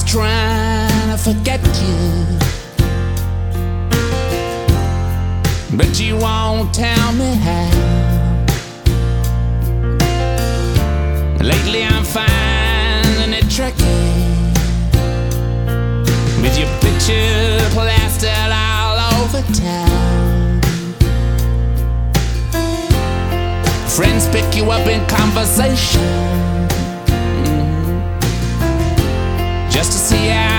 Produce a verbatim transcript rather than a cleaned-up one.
trying to forget you, but you won't tell me how. Lately I'm finding it tricky, with your picture plastered all over town. Friends pick you up in conversation, just to see how